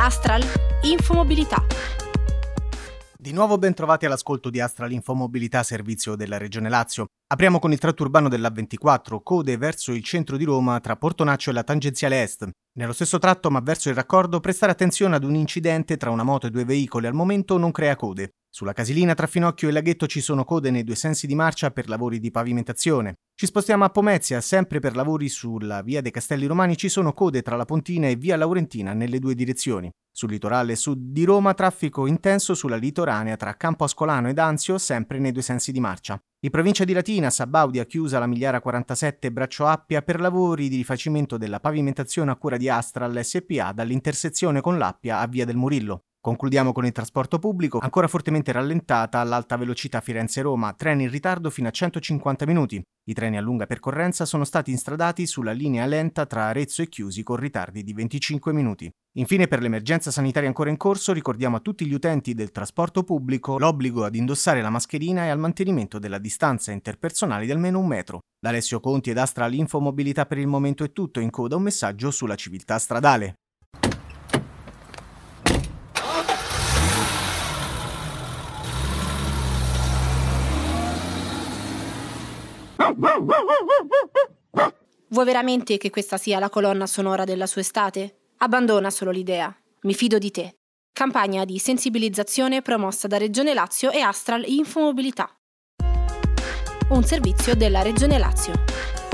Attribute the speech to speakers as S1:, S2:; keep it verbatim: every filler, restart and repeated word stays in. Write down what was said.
S1: Astral Infomobilità.
S2: Di nuovo ben trovati all'ascolto di Astral Infomobilità, servizio della Regione Lazio. Apriamo con il tratto urbano dell'A ventiquattro, code verso il centro di Roma tra Portonaccio e la tangenziale est. Nello stesso tratto, ma verso il raccordo, prestare attenzione ad un incidente tra una moto e due veicoli. Al momento non crea code. Sulla Casilina tra Finocchio e Laghetto ci sono code nei due sensi di marcia per lavori di pavimentazione. Ci spostiamo a Pomezia, sempre per lavori sulla via dei Castelli Romani ci sono code tra la Pontina e via Laurentina nelle due direzioni. Sul litorale sud di Roma traffico intenso sulla litoranea tra Campo Ascolano ed Anzio, sempre nei due sensi di marcia. In provincia di Latina, Sabaudia ha chiusa la Migliara quarantasette Braccio Appia per lavori di rifacimento della pavimentazione a cura di Astral S P A dall'intersezione con l'Appia a via del Murillo. Concludiamo con il trasporto pubblico, ancora fortemente rallentata all'alta velocità Firenze-Roma, treni in ritardo fino a centocinquanta minuti. I treni a lunga percorrenza sono stati instradati sulla linea lenta tra Arezzo e Chiusi con ritardi di venticinque minuti. Infine, per l'emergenza sanitaria ancora in corso, ricordiamo a tutti gli utenti del trasporto pubblico l'obbligo ad indossare la mascherina e al mantenimento della distanza interpersonale di almeno un metro. Da Alessio Conti ed Astral Infomobilità per il momento è tutto, in coda un messaggio sulla civiltà stradale.
S1: Vuoi veramente che questa sia la colonna sonora della sua estate? Abbandona solo l'idea. Mi fido di te. Campagna di sensibilizzazione promossa da Regione Lazio e Astral Infomobilità. Un servizio della Regione Lazio.